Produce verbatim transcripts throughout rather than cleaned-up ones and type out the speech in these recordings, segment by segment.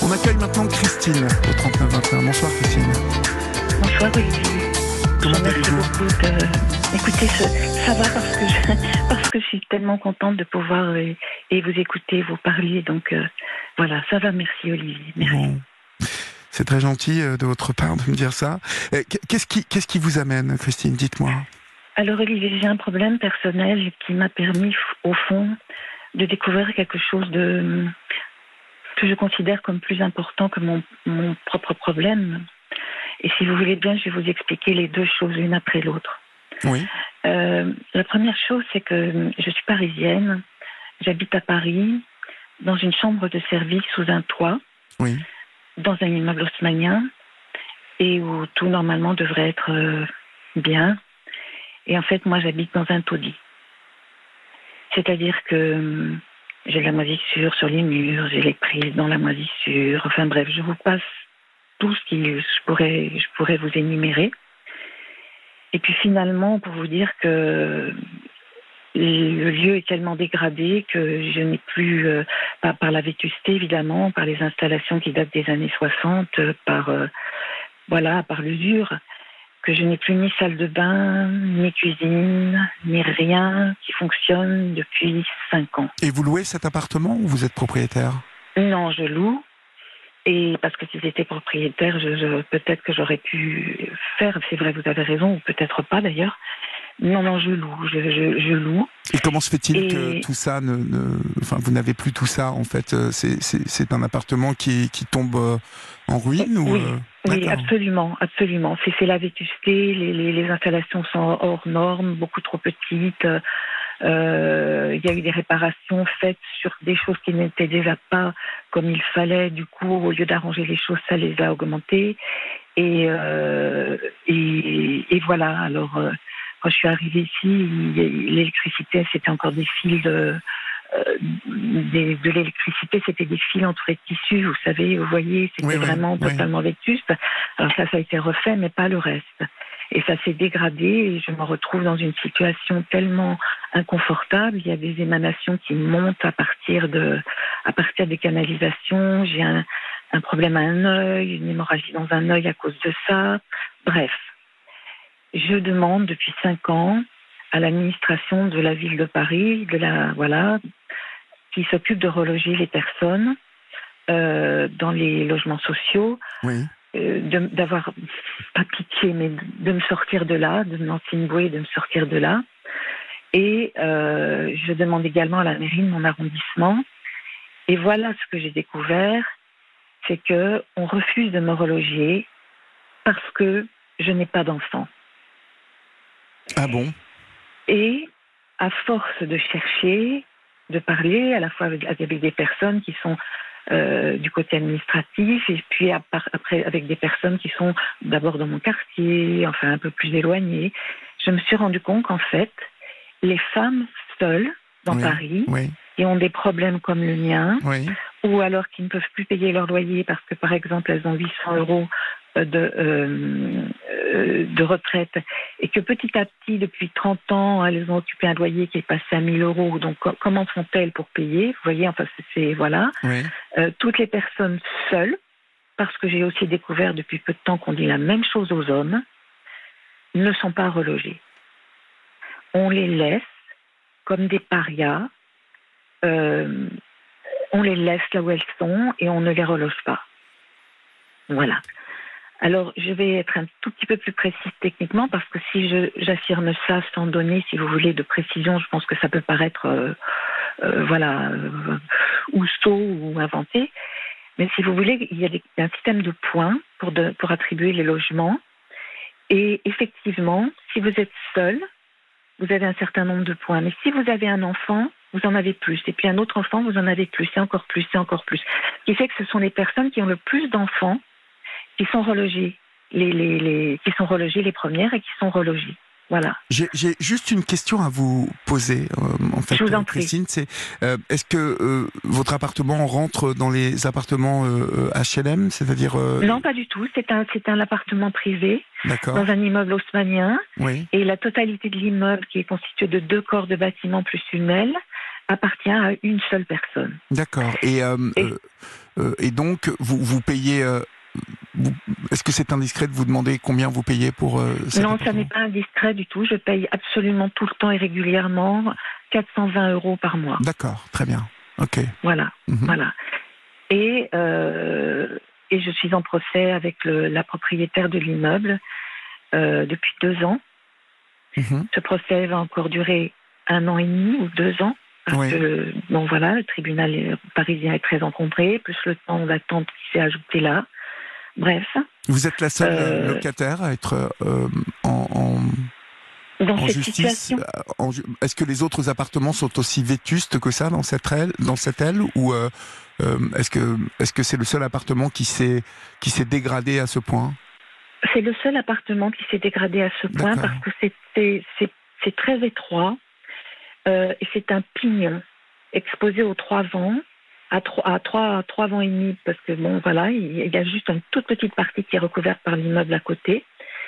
On accueille maintenant Christine au trente-neuf vingt et un. Bonsoir Christine. Bonsoir Olivier. Comment Merci allez-vous? beaucoup de... Écoutez, ce... ça va parce que, je... parce que je suis tellement contente de pouvoir et, et vous écouter, vous parler. Donc euh, voilà, ça va, merci Olivier. Merci. Bon. C'est très gentil de votre part de me dire ça. Qu'est-ce qui, qu'est-ce qui vous amène, Christine? Dites-moi. Alors Olivier, j'ai un problème personnel qui m'a permis, au fond, de découvrir quelque chose de que je considère comme plus important que mon, mon propre problème. Et si vous voulez bien, je vais vous expliquer les deux choses l'une après l'autre. Oui. Euh, la première chose, c'est que je suis parisienne, j'habite à Paris, dans une chambre de service sous un toit, oui. dans un immeuble haussmannien, et où tout normalement devrait être euh, bien. Et en fait, moi, j'habite dans un taudis. C'est-à-dire que euh, j'ai de la moisissure sur les murs, j'ai les prises dans la moisissure, enfin bref, je vous passe tout ce que je pourrais, je pourrais vous énumérer. Et puis finalement, pour vous dire que le lieu est tellement dégradé que je n'ai plus, euh, par, par la vétusté évidemment, par les installations qui datent des années soixante, par, euh, voilà, par l'usure, que je n'ai plus ni salle de bain, ni cuisine, ni rien qui fonctionne depuis cinq ans. Et vous louez cet appartement ou vous êtes propriétaire? Non, je loue. Et parce que si j'étais propriétaire, je, je, peut-être que j'aurais pu faire, c'est vrai, vous avez raison, ou peut-être pas d'ailleurs. Non, non, je loue, je, je, je loue. Et comment se fait-il Et... que tout ça ne, ne... Enfin, vous n'avez plus tout ça, en fait? C'est, c'est, c'est un appartement qui, qui tombe en ruine ou... Oui, oui, absolument, absolument. C'est, c'est la vétusté, les, les, les installations sont hors normes, beaucoup trop petites. Euh, il y a eu des réparations faites sur des choses qui n'étaient déjà pas comme il fallait. Du coup, au lieu d'arranger les choses, ça les a augmentées. Et, euh, et, et voilà, alors... Euh, Quand je suis arrivée ici, l'électricité, c'était encore des fils de, euh, des, de l'électricité, c'était des fils entre les tissus, vous savez, vous voyez, c'était oui, vraiment oui, totalement oui. vétuste. Alors ça, ça a été refait, mais pas le reste. Et ça s'est dégradé et je me retrouve dans une situation tellement inconfortable. Il y a des émanations qui montent à partir de, à partir des canalisations. J'ai un, un problème à un œil, une hémorragie dans un œil à cause de ça. Bref. Je demande depuis cinq ans à l'administration de la ville de Paris, de la voilà, qui s'occupe de reloger les personnes euh, dans les logements sociaux, oui. euh, de, d'avoir pas pitié, mais de, de me sortir de là, de Nancy Boué, de me sortir de là. Et euh, je demande également à la mairie de mon arrondissement. Et voilà ce que j'ai découvert, c'est que on refuse de me reloger parce que je n'ai pas d'enfant. Ah bon? Et à force de chercher, de parler, à la fois avec, avec des personnes qui sont euh, du côté administratif, et puis après avec des personnes qui sont d'abord dans mon quartier, enfin un peu plus éloignées, je me suis rendu compte qu'en fait, les femmes seules dans oui, Paris, oui. qui ont des problèmes comme le mien, oui. ou alors qui ne peuvent plus payer leur loyer parce que par exemple elles ont huit cents euros de, euh, de retraite et que petit à petit depuis trente ans elles ont occupé un loyer qui est passé à mille euros, donc comment font-elles pour payer? Vous voyez, enfin c'est voilà. Oui. Euh, toutes les personnes seules, parce que j'ai aussi découvert depuis peu de temps qu'on dit la même chose aux hommes, ne sont pas relogées. On les laisse comme des parias, euh, on les laisse là où elles sont et on ne les reloge pas. Voilà. Alors, je vais être un tout petit peu plus précise techniquement parce que si je, j'affirme ça sans donner, si vous voulez, de précision, je pense que ça peut paraître, euh, euh, voilà, euh, ou sot ou inventé. Mais si vous voulez, il y a des, un système de points pour, de, pour attribuer les logements. Et effectivement, si vous êtes seul, vous avez un certain nombre de points. Mais si vous avez un enfant, vous en avez plus. Et puis un autre enfant, vous en avez plus, et encore plus, et encore plus. Ce qui fait que ce sont les personnes qui ont le plus d'enfants qui sont relogées, les, les, les, qui sont relogées les premières et qui sont relogées. Voilà. J'ai, j'ai juste une question à vous poser, euh, en fait, Je vous en Christine. C'est, euh, est-ce que euh, votre appartement rentre dans les appartements euh, H L M, c'est-à-dire euh... Non, pas du tout. C'est un, c'est un appartement privé. D'accord. Dans un immeuble haussmannien. Oui. Et la totalité de l'immeuble, qui est constitué de deux corps de bâtiment plus une aile, appartient à une seule personne. D'accord. Et, euh, et euh, euh, et donc vous vous payez. Euh, vous, est-ce que c'est indiscret de vous demander combien vous payez pour euh, cet Non, appartement ? ça n'est pas indiscret du tout. Je paye absolument tout le temps et régulièrement quatre cent vingt euros par mois. D'accord, très bien. Ok. Voilà, Mm-hmm. voilà. Et, euh, et je suis en procès avec le, la propriétaire de l'immeuble euh, depuis deux ans. Mm-hmm. Ce procès va encore durer un an et demi ou deux ans. Parce Oui. que, bon voilà, le tribunal parisien est très encombré, plus le temps d'attente qui s'est ajouté là. Bref. Vous êtes la seule Euh, locataire à être euh, en, en, Dans en cette justice. situation, En ju- Est-ce que les autres appartements sont aussi vétustes que ça dans cette aile, dans cette aile ou euh, euh, est-ce que est-ce que c'est le seul appartement qui s'est qui s'est dégradé à ce point ? c'est le seul appartement qui s'est dégradé à ce point D'accord. parce que c'est, c'est, c'est, c'est très étroit euh, et c'est un pignon exposé aux trois vents, à trois, à trois, à trois vents et demi, parce que bon voilà, il, il y a juste une toute petite partie qui est recouverte par l'immeuble à côté.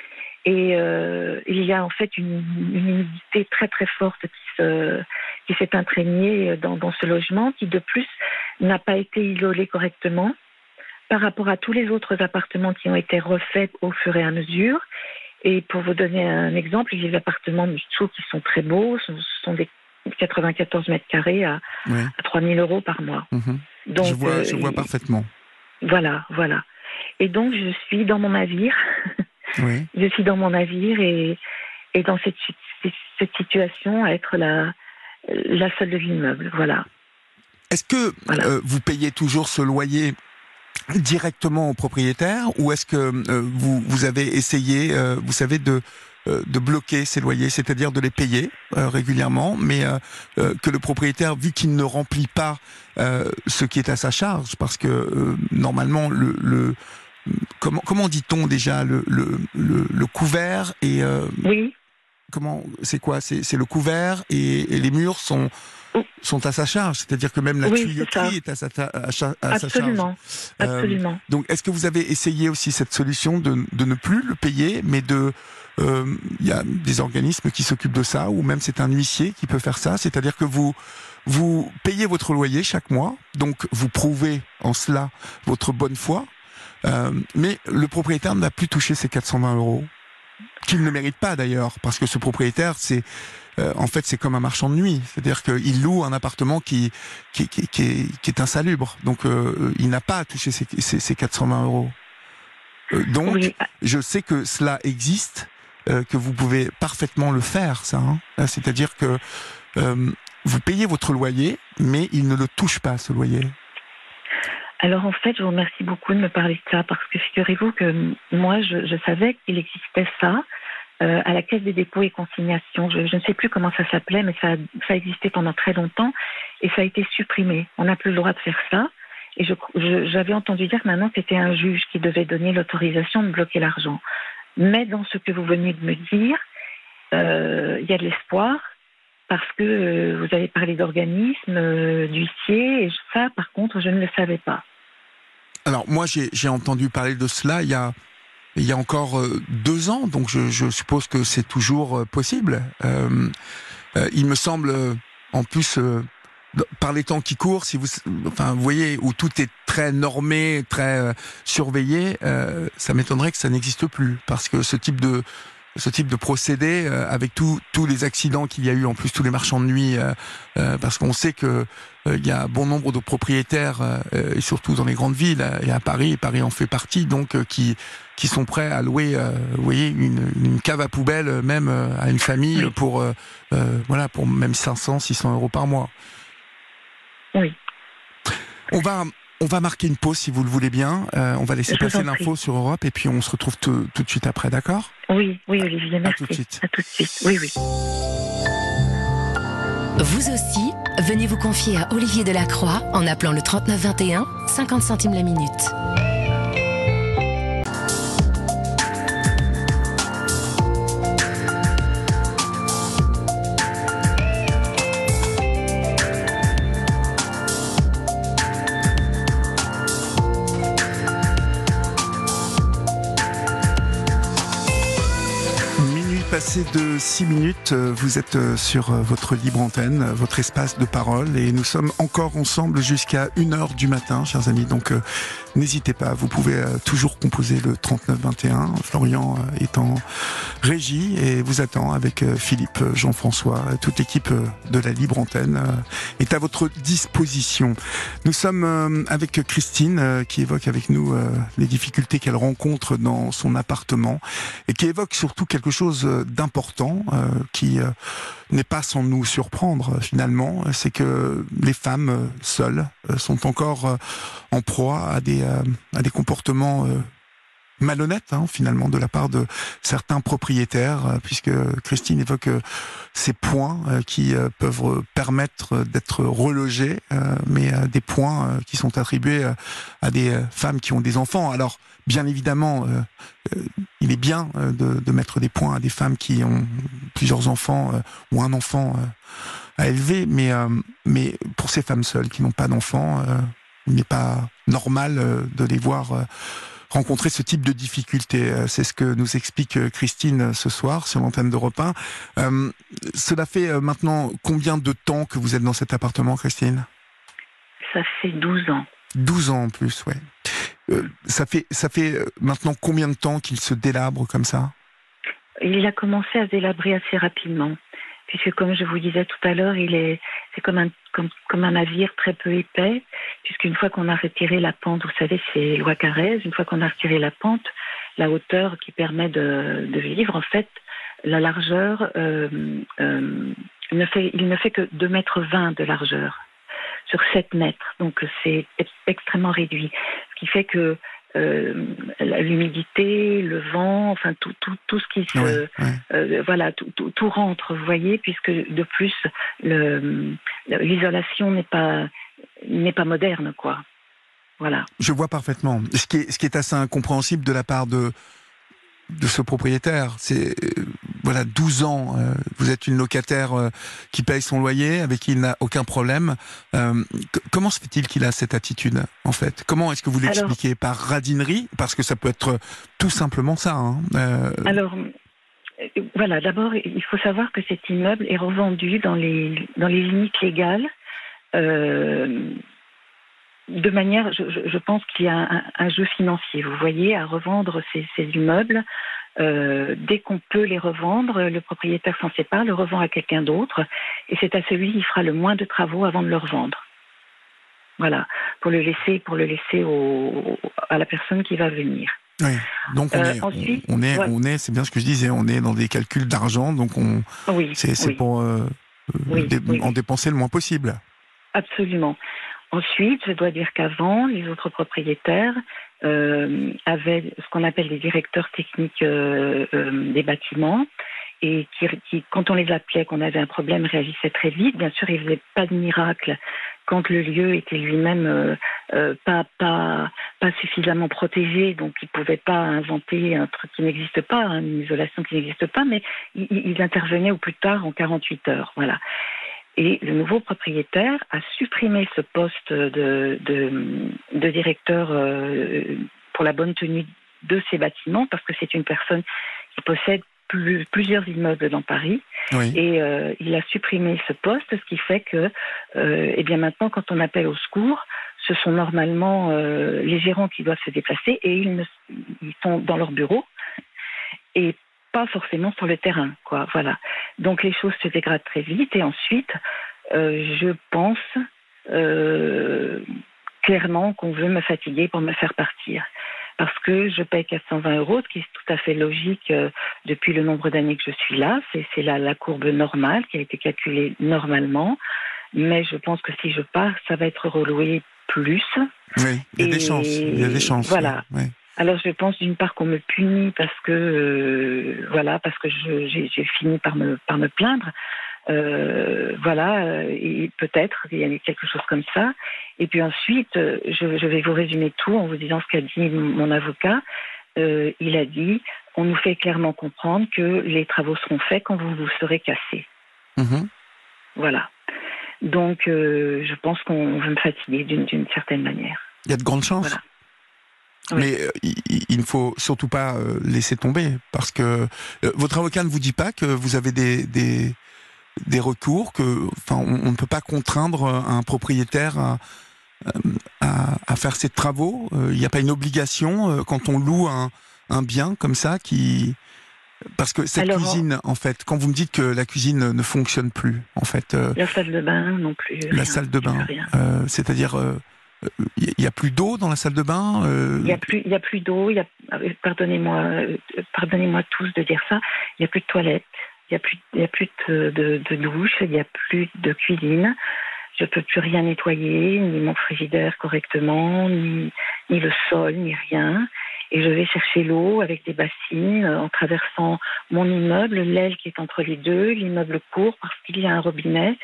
Et euh, il y a en fait une, une humidité très très forte qui, se, qui s'est imprégnée dans, dans ce logement, qui de plus n'a pas été isolé correctement par rapport à tous les autres appartements qui ont été refaits au fur et à mesure. Et pour vous donner un exemple, les appartements du dessous qui sont très beaux, ce sont des quatre-vingt-quatorze mètres carrés à, Oui. à trois mille euros par mois. Mhm. Donc, je vois, euh, je vois parfaitement. Voilà, voilà. Et donc, je suis dans mon navire. Oui. Je suis dans mon navire et, et dans cette, cette situation à être la, la seule de l'immeuble. Voilà. Est-ce que Voilà. euh, vous payez toujours ce loyer directement au propriétaire ou est-ce que euh, vous, vous avez essayé, euh, vous savez, de, euh, de bloquer ces loyers, c'est-à-dire de les payer euh, régulièrement, mais euh, euh, que le propriétaire, vu qu'il ne remplit pas euh, ce qui est à sa charge, parce que euh, normalement, le, le comment, comment dit-on déjà, le, le, le, le couvert et... Euh, Oui. Comment, c'est quoi c'est, c'est le couvert et, et les murs sont, sont à sa charge, c'est-à-dire que même la Oui, tuyauterie est à sa, à, à, à sa charge. Absolument. Absolument. Euh, donc, est-ce que vous avez essayé aussi cette solution de, de ne plus le payer, mais de, il euh, y a des organismes qui s'occupent de ça, ou même c'est un huissier qui peut faire ça, c'est-à-dire que vous vous payez votre loyer chaque mois, donc vous prouvez en cela votre bonne foi, euh, mais le propriétaire n'a plus touché ses quatre cent vingt euros. Qu'il ne mérite pas d'ailleurs, parce que ce propriétaire, c'est euh, en fait c'est comme un marchand de nuit, c'est-à-dire qu'il loue un appartement qui qui, qui, qui, est, qui est insalubre, donc euh, il n'a pas à toucher ses, ses, ses quatre cent vingt euros. Euh, donc Oui. je sais que cela existe, euh, que vous pouvez parfaitement le faire, ça. Hein. C'est-à-dire que euh, vous payez votre loyer, mais il ne le touche pas ce loyer. Alors en fait, je vous remercie beaucoup de me parler de ça parce que figurez-vous que moi, je, je savais qu'il existait ça euh, à la Caisse des dépôts et consignations. Je, je ne sais plus comment ça s'appelait, mais ça, ça existait pendant très longtemps et ça a été supprimé. On n'a plus le droit de faire ça. Et je, je, j'avais entendu dire que maintenant c'était un juge qui devait donner l'autorisation de bloquer l'argent. Mais dans ce que vous venez de me dire, euh, il y a de l'espoir. Parce que euh, vous avez parlé d'organismes, euh, d'huissiers, et ça, par contre, je ne le savais pas. Alors, moi, j'ai, j'ai entendu parler de cela il y a, il y a encore euh, deux ans, donc je, je suppose que c'est toujours euh, possible. Euh, euh, il me semble, euh, en plus, euh, par les temps qui courent, si vous, enfin, vous voyez, où tout est très normé, très euh, surveillé, euh, ça m'étonnerait que ça n'existe plus, parce que ce type de ce type de procédé, euh, avec tous tous les accidents qu'il y a eu, en plus tous les marchands de nuit, euh, euh, parce qu'on sait que euh, il y a bon nombre de propriétaires, euh, et surtout dans les grandes villes, euh, et à Paris, et Paris en fait partie, donc euh, qui qui sont prêts à louer, euh, vous voyez, une, une cave à poubelle, euh, même euh, à une famille, Oui. pour euh, euh, voilà, pour même cinq cents, six cents euros par mois. Oui. On va On va marquer une pause si vous le voulez bien. Euh, on va laisser Je vous passer en l'info prie. sur Europe et puis on se retrouve tout, tout de suite après, d'accord ? Oui, oui, Olivier, merci. tout de suite. À tout de suite. Oui, oui. Vous aussi, venez vous confier à Olivier Delacroix en appelant le trente-neuf vingt et un, cinquante centimes la minute. passé de six minutes, vous êtes sur votre libre antenne, votre espace de parole, et nous sommes encore ensemble jusqu'à une heure du matin, chers amis. Donc euh, n'hésitez pas, vous pouvez euh, toujours composer le trente-neuf vingt et un. Florian euh, est en régie et vous attend avec euh, Philippe, Jean-François, toute l'équipe euh, de la libre antenne euh, est à votre disposition. Nous sommes euh, avec Christine euh, qui évoque avec nous euh, les difficultés qu'elle rencontre dans son appartement et qui évoque surtout quelque chose d'important euh, qui euh, n'est pas sans nous surprendre finalement, c'est que les femmes seules euh, sont encore euh, en proie à des, euh, à des comportements euh, malhonnêtes hein, finalement de la part de certains propriétaires, euh, puisque Christine évoque euh, ces points euh, qui euh, peuvent permettre d'être relogés, euh, mais euh, des points euh, qui sont attribués euh, à des euh, femmes qui ont des enfants. Alors bien évidemment, euh, euh, il est bien euh, de, de mettre des points à des femmes qui ont plusieurs enfants euh, ou un enfant euh, à élever, mais, euh, mais pour ces femmes seules qui n'ont pas d'enfants, euh, il n'est pas normal euh, de les voir euh, rencontrer ce type de difficultés. Euh, c'est ce que nous explique euh, Christine ce soir sur l'antenne d'Europe un. Euh, cela fait euh, maintenant combien de temps que vous êtes dans cet appartement, Christine ? Ça fait douze ans. douze ans en plus, ouais. Euh, ça fait, ça fait maintenant combien de temps qu'il se délabre comme ça ? Il a commencé à se délabrer assez rapidement, puisque comme je vous disais tout à l'heure, il est, c'est comme un, comme, comme un navire très peu épais, puisqu'une fois qu'on a retiré la pente, vous savez, c'est loi Carrez, une fois qu'on a retiré la pente, la hauteur qui permet de, de vivre, en fait, la largeur, euh, euh, ne fait, il ne fait que deux mètres vingt de largeur sur sept mètres, donc c'est extrêmement réduit, ce qui fait que euh, l'humidité, le vent, enfin tout, tout, tout ce qui se, ouais, ouais. Euh, voilà, tout, tout, tout rentre, vous voyez, puisque de plus le, l'isolation n'est pas n'est pas moderne, quoi. Voilà. Je vois parfaitement. Ce qui est, ce qui est assez incompréhensible de la part de de ce propriétaire, c'est euh, voilà douze ans. Euh, vous êtes une locataire euh, qui paye son loyer, avec qui il n'a aucun problème. Euh, c- comment se fait-il qu'il a cette attitude en fait ? Comment est-ce que vous l'expliquez ? Alors, par radinerie ? Parce que ça peut être tout simplement ça. Hein. Euh... Alors euh, voilà. D'abord, il faut savoir que cet immeuble est revendu dans les dans les limites légales. Euh, De manière, je, je pense qu'il y a un, un jeu financier, vous voyez, à revendre ces, ces immeubles. Euh, dès qu'on peut les revendre, le propriétaire s'en sépare, le revend à quelqu'un d'autre, et c'est à celui qui fera le moins de travaux avant de le revendre. Voilà, pour le laisser, pour le laisser au, à la personne qui va venir. Oui, donc on euh, est, ensuite, on, on est, ouais. on est, c'est bien ce que je disais, on est dans des calculs d'argent, donc on, oui, c'est, c'est oui. pour euh, oui, dé, oui. en dépenser le moins possible. Absolument. Ensuite, je dois dire qu'avant, les autres propriétaires euh, avaient ce qu'on appelle des directeurs techniques euh, euh, des bâtiments et qui, qui, quand on les appelait, qu'on avait un problème, réagissaient très vite. Bien sûr, ils ne faisaient pas de miracle quand le lieu était lui-même euh, euh, pas, pas, pas suffisamment protégé, donc ils ne pouvaient pas inventer un truc qui n'existe pas, hein, une isolation qui n'existe pas, mais ils, ils intervenaient au plus tard en quarante-huit heures. Voilà. Et le nouveau propriétaire a supprimé ce poste de, de, de directeur euh, pour la bonne tenue de ces bâtiments, parce que c'est une personne qui possède plus, plusieurs immeubles dans Paris. Oui. Et euh, il a supprimé ce poste, ce qui fait que, euh, eh bien maintenant, quand on appelle au secours, ce sont normalement euh, les gérants qui doivent se déplacer et ils, ne, ils sont dans leur bureau. Et pas forcément sur le terrain, quoi. Voilà. Donc les choses se dégradent très vite et ensuite, euh, je pense euh, clairement qu'on veut me fatiguer pour me faire partir. Parce que je paye quatre cent vingt euros, ce qui est tout à fait logique euh, depuis le nombre d'années que je suis là. C'est, c'est la, la courbe normale qui a été calculée normalement. Mais je pense que si je pars, ça va être reloué plus. Oui, il y a et des chances. Il y a des chances. Voilà. Oui. Alors je pense d'une part qu'on me punit parce que euh, voilà parce que je, j'ai, j'ai fini par me par me plaindre, euh, voilà et peut-être il y a quelque chose comme ça. Et puis ensuite je, je vais vous résumer tout en vous disant ce qu'a dit mon avocat. Euh, il a dit on nous fait clairement comprendre que les travaux seront faits quand vous vous serez cassés. Mmh. Voilà. Donc euh, je pense qu'on veut me fatiguer d'une, d'une certaine manière. Il y a de grandes chances. Voilà. Oui. Mais euh, il, il ne faut surtout pas euh, laisser tomber, parce que euh, votre avocat ne vous dit pas que vous avez des des, des recours, que enfin on, on ne peut pas contraindre un propriétaire à à, à faire ses travaux. Il euh, n'y a pas une obligation euh, quand on loue un un bien comme ça qui parce que cette Alors, cuisine, en fait, quand vous me dites que la cuisine ne fonctionne plus, en fait, euh, la salle de bain non plus. la rien, salle de bain, rien. euh, c'est-à-dire, il euh, y a plus d'eau dans la salle de bain. euh, Il n'y a plus, il y a plus d'eau. Il y a, pardonnez-moi, euh, pardonnez-moi tous de dire ça. Il n'y a plus de toilettes. Il n'y a plus, il y a plus de, de, de douche. Il n'y a plus de cuisine. Je peux plus rien nettoyer, ni mon frigidaire correctement, ni, ni le sol, ni rien. Et je vais chercher l'eau avec des bassines euh, en traversant mon immeuble, l'aile qui est entre les deux, l'immeuble court parce qu'il y a un robinet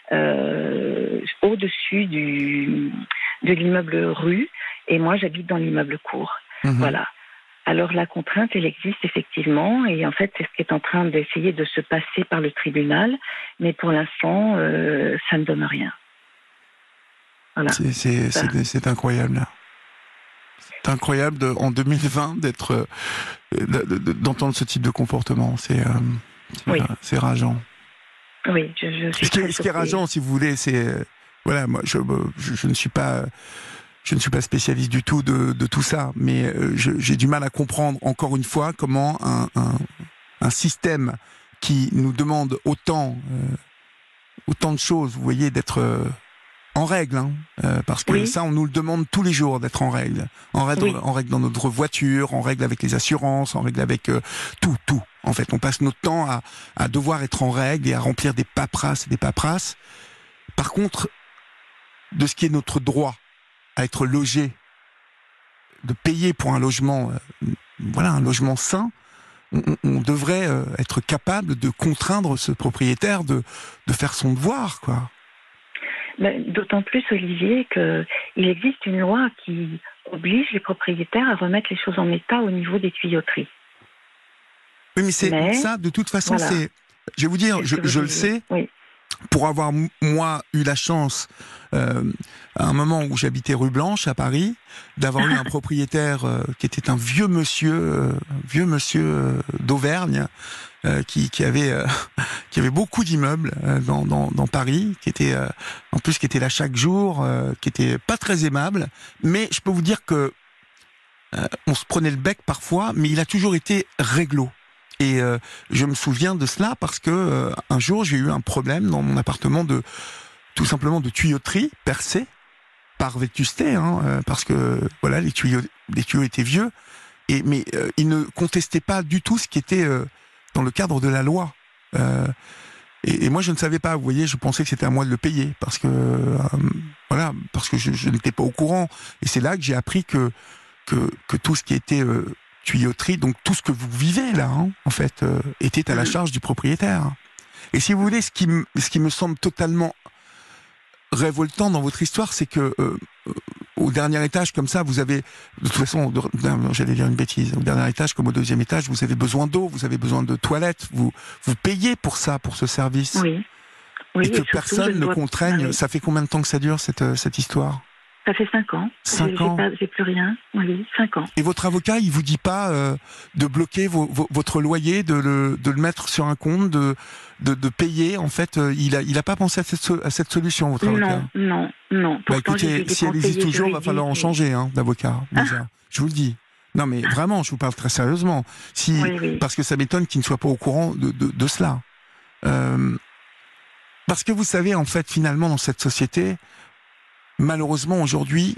euh, au-dessus du, de l'immeuble rue. Et moi, j'habite dans l'immeuble court. mhm. Voilà. Alors la contrainte, elle existe effectivement, et en fait, c'est ce qui est en train d'essayer de se passer par le tribunal, mais pour l'instant, euh, ça ne donne rien. Voilà. C'est, c'est, c'est, c'est incroyable. C'est incroyable de, en deux mille vingt d'être, euh, de, de, d'entendre ce type de comportement. C'est, euh, c'est, Oui. euh, c'est rageant. Oui, je, je suis Ce qui, très ce qui est surprise. rageant, si vous voulez, c'est euh, voilà, moi, je, je, je ne suis pas, je ne suis pas spécialiste du tout de, de tout ça, mais euh, je, j'ai du mal à comprendre encore une fois comment un, un, un système qui nous demande autant, euh, autant de choses, vous voyez, d'être euh, en règle, hein, euh, parce que Oui. ça, on nous le demande tous les jours d'être en règle, en règle, Oui. en règle dans notre voiture, en règle avec les assurances, en règle avec euh, tout, tout. En fait, on passe notre temps à, à devoir être en règle et à remplir des paperasses et des paperasses. Par contre, de ce qui est notre droit à être logé, de payer pour un logement, euh, voilà, un logement sain, on, on devrait euh, être capable de contraindre ce propriétaire de, de faire son devoir, quoi. Mais d'autant plus, Olivier, qu'il existe une loi qui oblige les propriétaires à remettre les choses en état au niveau des tuyauteries. Oui, mais c'est Mais, ça, de toute façon, voilà. c'est. Je vais vous dire, C'est ce je, que vous je le disiez. sais, Oui. pour avoir m- moi eu la chance, euh, à un moment où j'habitais rue Blanche à Paris, d'avoir eu un propriétaire euh, qui était un vieux monsieur, euh, vieux monsieur euh, d'Auvergne, euh, qui, qui avait euh, qui avait beaucoup d'immeubles euh, dans, dans dans Paris, qui était euh, en plus qui était là chaque jour, euh, qui était pas très aimable, mais je peux vous dire que euh, on se prenait le bec parfois, mais il a toujours été réglo. Et euh, je me souviens de cela parce que euh, un jour j'ai eu un problème dans mon appartement de tout simplement de tuyauterie percée par vétusté, hein, euh, parce que voilà les tuyaux les tuyaux étaient vieux. Et mais euh, il ne contestait pas du tout ce qui était euh, dans le cadre de la loi. Euh, et, et moi je ne savais pas. Vous voyez, je pensais que c'était à moi de le payer parce que euh, voilà parce que je, je n'étais pas au courant. Et c'est là que j'ai appris que que que tout ce qui était euh, tuyauterie, donc tout ce que vous vivez là, hein, en fait, euh, était à la charge du propriétaire. Et si vous voulez, ce qui, m- ce qui me semble totalement révoltant dans votre histoire, c'est que euh, euh, au dernier étage, comme ça, vous avez, de toute façon, de, non, j'allais dire une bêtise, au dernier étage, comme au deuxième étage, vous avez besoin d'eau, vous avez besoin de toilettes, vous, vous payez pour ça, pour ce service. Oui. Oui, et que surtout, personne je ne dois- contraigne. Ah oui. Ça fait combien de temps que ça dure, cette, euh, cette histoire? Ça fait cinq ans. Cinq J'ai- j'ai ans. pas- J'ai plus rien. Oui, cinq ans. Et votre avocat, il vous dit pas euh, de bloquer vos, vos- votre loyer, de le, de le mettre sur un compte, de, de, de payer. En fait, euh, il a, il a pas pensé à cette, so- à cette solution, votre avocat. Non, non, non. Bah Pourtant, j'ai écoutez, vu des si elle existe conseillers toujours, va falloir en juridiques, changer, hein, d'avocat. Déjà, je vous le dis. Non, mais vraiment, je vous parle très sérieusement. Si, Oui, oui. parce que ça m'étonne qu'il ne soit pas au courant de, de, de cela. Euh, parce que vous savez, en fait, finalement, dans cette société, malheureusement, aujourd'hui,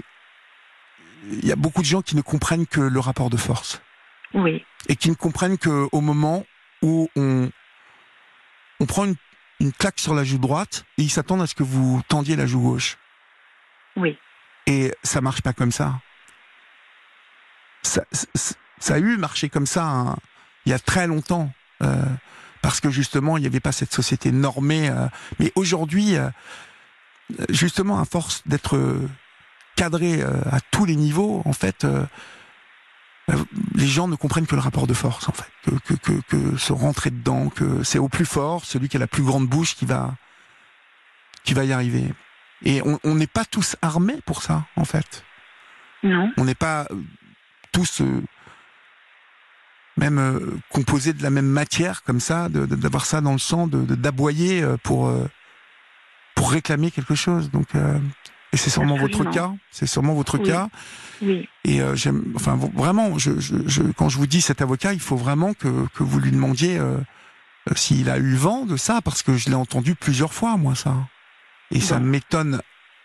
il y a beaucoup de gens qui ne comprennent que le rapport de force. Oui, Et qui ne comprennent qu'au moment où on, on prend une, une claque sur la joue droite, et ils s'attendent à ce que vous tendiez la joue gauche. oui. Et ça marche pas comme ça. Ça, ça, ça a eu marché comme ça hein, il y a très longtemps, euh, parce que justement, il n'y avait pas cette société normée. Euh, mais aujourd'hui, euh, justement, à force d'être cadré euh, à tous les niveaux, en fait, euh, euh, les gens ne comprennent que le rapport de force, en fait, que, que, que, que se rentrer dedans, que c'est au plus fort, celui qui a la plus grande bouche qui va, qui va y arriver. Et on on n'est pas tous armés pour ça, en fait. Non. On n'est pas tous euh, même euh, composés de la même matière, comme ça, de, de, d'avoir ça dans le sang, de, de d'aboyer euh, pour euh, pour réclamer quelque chose. Donc, euh, et c'est sûrement Absolument. votre cas. C'est sûrement votre Oui. cas. Oui. Et euh, j'aime, enfin vraiment, je, je, je, quand je vous dis cet avocat, il faut vraiment que que vous lui demandiez euh, s'il a eu vent de ça, parce que je l'ai entendu plusieurs fois, moi, ça. Et bon. Ça m'étonne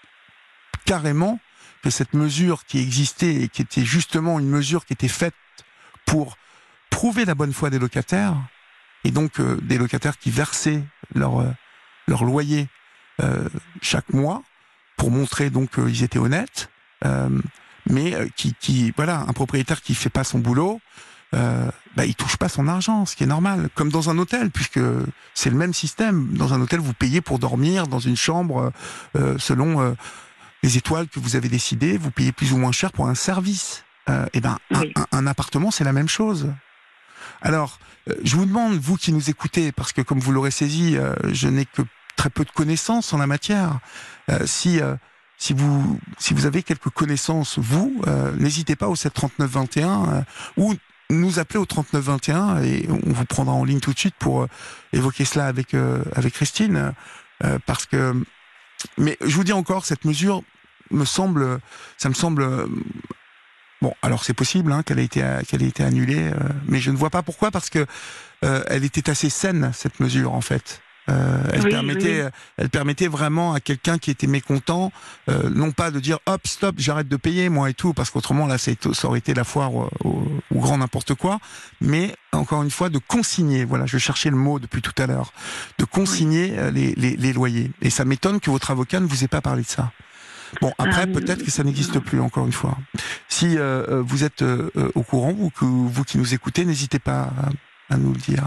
carrément que cette mesure qui existait et qui était justement une mesure qui était faite pour prouver la bonne foi des locataires, et donc euh, des locataires qui versaient leur euh, leur loyer euh, chaque mois pour montrer donc qu'ils euh, étaient honnêtes, euh, mais euh, qui qui voilà, un propriétaire qui fait pas son boulot, euh, bah il touche pas son argent, ce qui est normal, comme dans un hôtel, puisque c'est le même système. Dans un hôtel, vous payez pour dormir dans une chambre euh, selon euh, les étoiles que vous avez décidées, vous payez plus ou moins cher pour un service. Euh, et ben, oui. un, un, un appartement, c'est la même chose. Alors, euh, je vous demande, vous qui nous écoutez, parce que comme vous l'aurez saisi, euh, je n'ai que très peu de connaissances en la matière. Euh, si euh, si vous si vous avez quelques connaissances, vous, euh, n'hésitez pas au sept trente-neuf vingt et un euh, ou nous appeler au trente-neuf vingt et un et on vous prendra en ligne tout de suite pour euh, évoquer cela avec euh, avec Christine, euh, parce que. Mais je vous dis encore, cette mesure me semble, ça me semble. Euh, bon, alors c'est possible hein, qu'elle ait été qu'elle ait été annulée, euh, mais je ne vois pas pourquoi, parce que euh, elle était assez saine, cette mesure en fait. Euh, elle, oui, permettait, oui. elle permettait vraiment à quelqu'un qui était mécontent, euh, non pas de dire hop stop j'arrête de payer moi et tout, parce qu'autrement là ça aurait été la foire au, au, au grand n'importe quoi, mais encore une fois de consigner, voilà, je cherchais le mot depuis tout à l'heure, de consigner oui. les, les, les loyers. Et ça m'étonne que votre avocat ne vous ait pas parlé de ça. Bon, après, euh, peut-être que ça n'existe plus, encore une fois. Si euh, vous êtes euh, au courant, ou que vous qui nous écoutez, n'hésitez pas à, à nous le dire.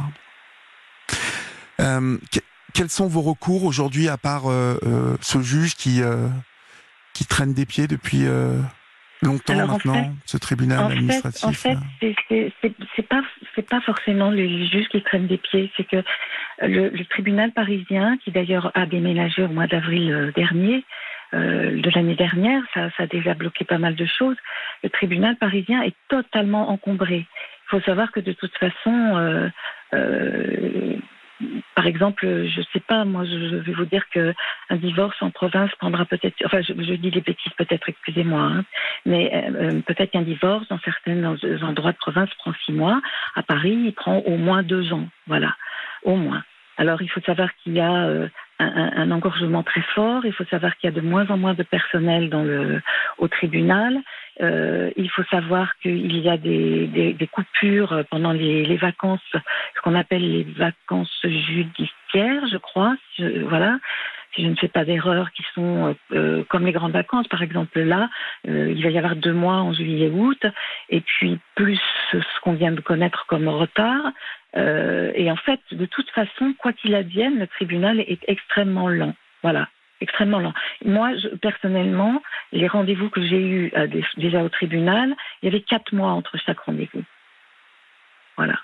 Euh, que, quels sont vos recours aujourd'hui, à part euh, euh, ce juge qui, euh, qui traîne des pieds depuis euh, longtemps Alors, maintenant, en fait, ce tribunal en administratif fait, En fait, c'est, c'est, c'est, c'est, pas, c'est pas forcément les juges qui traînent des pieds, c'est que le, le tribunal parisien, qui d'ailleurs a déménagé au mois d'avril dernier, Euh, de l'année dernière, ça, ça a déjà bloqué pas mal de choses. Le tribunal parisien est totalement encombré. Il faut savoir que de toute façon, euh, euh, par exemple, je sais pas, moi je, je vais vous dire que un divorce en province prendra peut-être, enfin je, je dis des bêtises peut-être, excusez-moi, hein, mais euh, peut-être qu'un divorce dans certains endroits de province prend six mois. À Paris, il prend au moins deux ans, voilà, au moins. Alors, il faut savoir qu'il y a euh, un, un, un engorgement très fort. Il faut savoir qu'il y a de moins en moins de personnel dans le, au tribunal. Euh, il faut savoir qu'il y a des, des, des coupures pendant les, les vacances, ce qu'on appelle les vacances judiciaires, je crois. Si je, voilà. Si je ne fais pas d'erreur, qui sont euh, comme les grandes vacances, par exemple là, euh, il va y avoir deux mois en juillet-août, et puis plus ce qu'on vient de connaître comme retard. Euh, et en fait, de toute façon, quoi qu'il advienne, le tribunal est extrêmement lent. Voilà, extrêmement lent. Moi, je, personnellement, les rendez-vous que j'ai eus euh, déjà au tribunal, il y avait quatre mois entre chaque rendez-vous. Voilà.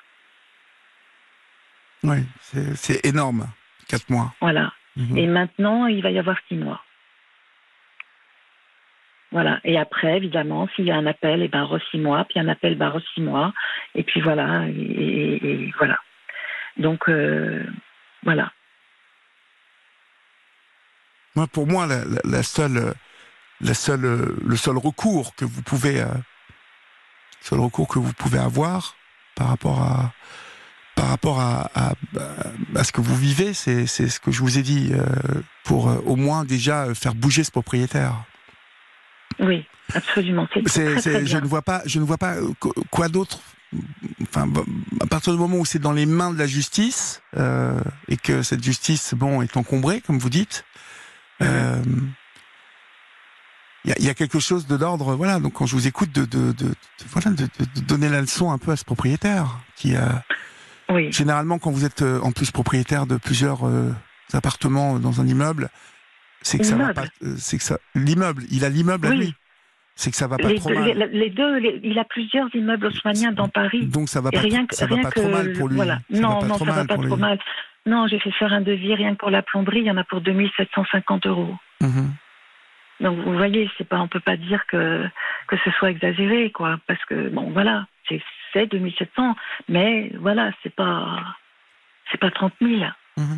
Oui, c'est, c'est énorme, quatre mois. Voilà. Mmh. Et maintenant, il va y avoir six mois. Voilà. Et après, évidemment, s'il y a un appel, et ben re six mois, puis un appel, ben re six mois, et puis voilà, et, et, et voilà. Donc euh, voilà. Moi, pour moi, la, la, la seule, la seule, le seul recours que vous pouvez, euh, seul recours que vous pouvez avoir par rapport à Par rapport à, à, à ce que vous vivez, c'est, c'est ce que je vous ai dit, euh, pour euh, au moins déjà faire bouger ce propriétaire. Oui, absolument. C'est, c'est, très, c'est, très je ne vois pas, je ne vois pas quoi d'autre. Enfin, à partir du moment où c'est dans les mains de la justice euh, et que cette justice, bon, est encombrée, comme vous dites, il euh, y, a, y a quelque chose de l'ordre. Voilà. Donc, quand je vous écoute, de, de, de, de voilà, de, de, de donner la leçon un peu à ce propriétaire qui a. Euh, Oui. Généralement, quand vous êtes euh, en plus propriétaire de plusieurs euh, appartements dans un immeuble, c'est que l'immeuble. ça va pas. Euh, c'est que ça. L'immeuble, il a l'immeuble oui. à lui. C'est que ça va pas les trop deux, mal. Les, les deux, les, il a plusieurs immeubles haussmanniens dans Paris. Donc ça va pas. Rien que, ça va rien pas que, trop mal pour lui. Voilà. Ça non, va pas non, trop ça mal va pas pour trop lui. mal. Non, j'ai fait faire un devis rien que pour la plomberie. Il y en a pour deux mille sept cent cinquante euros. Mmh. Donc vous voyez, c'est pas, on peut pas dire que que ce soit exagéré, quoi, parce que bon, voilà, c'est, c'est deux mille sept cents, mais voilà, c'est pas c'est pas trente mille. Mmh.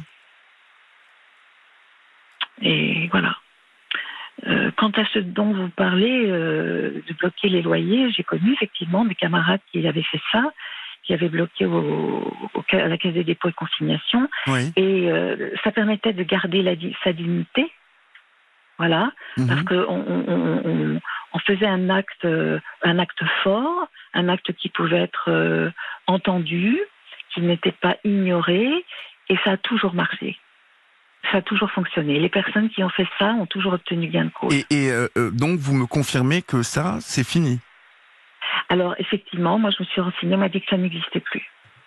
Et voilà. Euh, quant à ce dont vous parlez, euh, de bloquer les loyers, j'ai connu effectivement des camarades qui avaient fait ça, qui avaient bloqué au, au, à la Caisse des dépôts et consignations, Oui. et euh, ça permettait de garder la, sa dignité. Voilà, mmh. Parce qu'on on, on, on, on faisait un acte, un acte fort, un acte qui pouvait être euh, entendu, qui n'était pas ignoré, et ça a toujours marché. Ça a toujours fonctionné. Les personnes qui ont fait ça ont toujours obtenu gain de cause. Et, et euh, donc, vous me confirmez que ça, c'est fini? Alors, effectivement, moi, je me suis renseignée, on m'a dit que ça n'existait plus.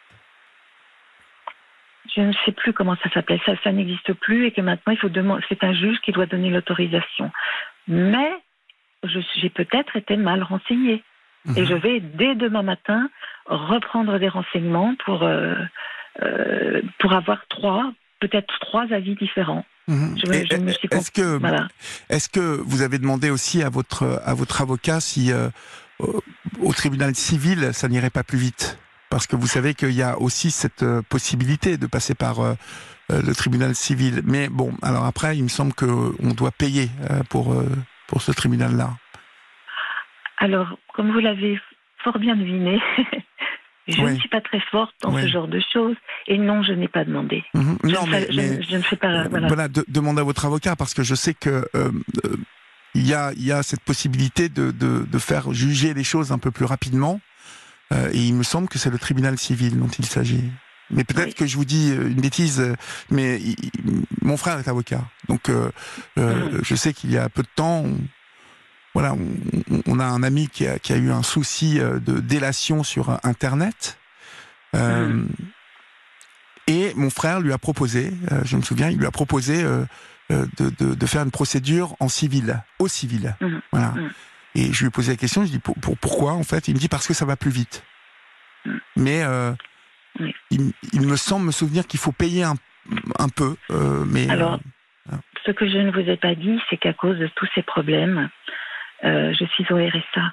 Je ne sais plus comment ça s'appelle. Ça, ça n'existe plus et que maintenant, il faut demander. C'est un juge qui doit donner l'autorisation. Mais je, j'ai peut-être été mal renseignée. Mmh. Et je vais, dès demain matin, reprendre des renseignements pour, euh, euh, pour avoir trois, peut-être trois avis différents. Mmh. Je, et, je me suis est-ce, que, voilà. est-ce que vous avez demandé aussi à votre, à votre avocat si euh, au, au tribunal civil, ça n'irait pas plus vite? Parce que vous savez qu'il y a aussi cette euh, possibilité de passer par euh, le tribunal civil. Mais bon, alors après, il me semble qu'on doit payer euh, pour, euh, pour ce tribunal-là. Alors, comme vous l'avez fort bien deviné, je oui. ne suis pas très forte dans oui. ce genre de choses. Et non, je n'ai pas demandé. Mmh. Je, non, ne mais, fais, je, mais, je ne fais pas... Voilà, voilà de, demandez à votre avocat, parce que je sais que... Euh, euh, il y a, il y a cette possibilité de, de, de faire juger les choses un peu plus rapidement. Euh, et il me semble que c'est le tribunal civil dont il s'agit. Mais peut-être oui. que je vous dis une bêtise, mais il, il, mon frère est avocat. Donc, euh, euh, mmh. je sais qu'il y a peu de temps, on, voilà, on, on a un ami qui a, qui a eu un souci de délation sur Internet. Euh, mmh. Et mon frère lui a proposé, euh, je me souviens, il lui a proposé euh, de, de, de faire une procédure en civil, au civil. Mmh. Voilà. Mmh. Et je lui ai posé la question, je lui ai dit pour, pour, pourquoi en fait? Il me dit parce que ça va plus vite. Mmh. Mais euh, oui. il, il me semble me souvenir qu'il faut payer un, un peu. Euh, mais, Alors, euh, voilà. Ce que je ne vous ai pas dit, c'est qu'à cause de tous ces problèmes, euh, je suis au R S A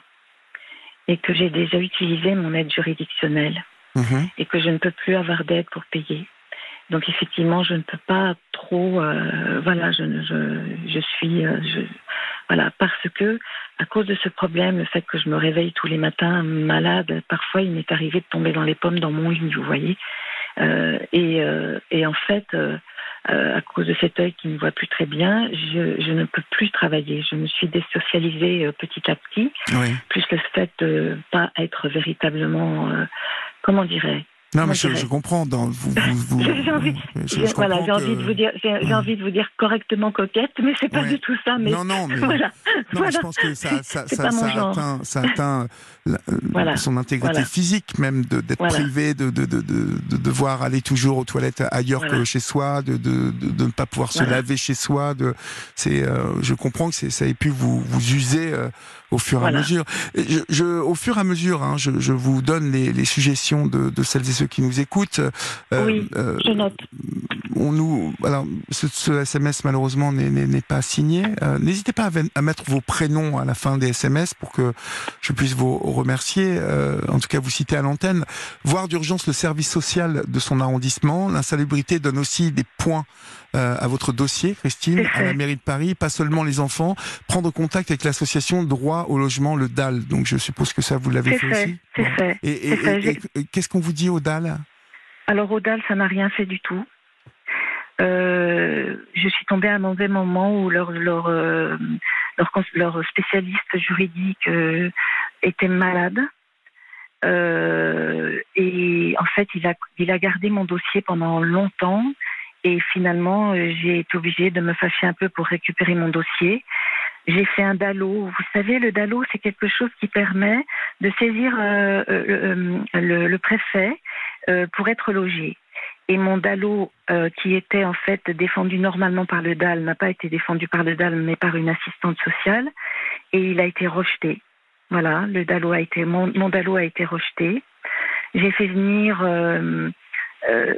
et que j'ai déjà utilisé mon aide juridictionnelle mmh. et que je ne peux plus avoir d'aide pour payer. Donc effectivement, je ne peux pas trop. Euh, voilà, je, je, je suis. Euh, je, voilà, parce que à cause de ce problème, le fait que je me réveille tous les matins malade, parfois il m'est arrivé de tomber dans les pommes dans mon lit, vous voyez. Euh, et, euh, et en fait, euh, à cause de cet œil qui ne voit plus très bien, je, je ne peux plus travailler. Je me suis désocialisée petit à petit, oui. plus le fait de pas être véritablement, euh, comment dirais-je. Non, mais je, je comprends. Dans, vous, vous, vous, j'ai envie, je, je voilà, j'ai que... envie de vous dire, j'ai, j'ai envie de vous dire correctement coquette, mais c'est pas ouais. du tout ça. Mais non, non, mais voilà. Non, voilà. mais je pense que ça, ça, ça, ça atteint, ça atteint la, voilà. son intégrité voilà. physique même de, d'être voilà. privé, de, de, de, de, de devoir aller toujours aux toilettes ailleurs voilà. que chez soi, de, de, de, de ne pas pouvoir se voilà. laver chez soi. De, c'est, euh, je comprends que c'est, ça ait pu vous, vous user euh, au fur et voilà. à mesure. Je, je, au fur et à mesure, hein, je, je vous donne les, les suggestions de, de celles et ceux qui nous écoutent. Euh, oui, euh, je note. On nous, alors, ce, ce S M S malheureusement n'est, n'est, n'est pas signé. Euh, n'hésitez pas à, à mettre vos prénoms à la fin des S M S pour que je puisse vous remercier, euh, en tout cas vous citer à l'antenne. Voir d'urgence le service social de son arrondissement. L'insalubrité donne aussi des points euh, à votre dossier, Christine, à la mairie de Paris, pas seulement les enfants. Prendre contact avec l'association Droit au logement, le D A L. Donc je suppose que ça vous l'avez c'est fait, fait aussi. C'est ouais. fait. Et, et, c'est fait. Et, et, et qu'est-ce qu'on vous dit au D A L? Alors au D A L, ça n'a rien fait du tout. Euh, je suis tombée à un mauvais moment où leur leur euh, leur, leur spécialiste juridique euh, était malade euh, et en fait il a il a gardé mon dossier pendant longtemps et finalement euh, j'ai été obligée de me fâcher un peu pour récupérer mon dossier. J'ai fait un D A L O. Vous savez, le D A L O, c'est quelque chose qui permet de saisir euh, euh, le, le préfet euh, pour être logé. Et mon D A L O, euh, qui était en fait défendu normalement par le D A L, n'a pas été défendu par le D A L, mais par une assistante sociale, et il a été rejeté. Voilà, le D A L O a été, mon, mon D A L O a été rejeté. J'ai fait venir euh, euh,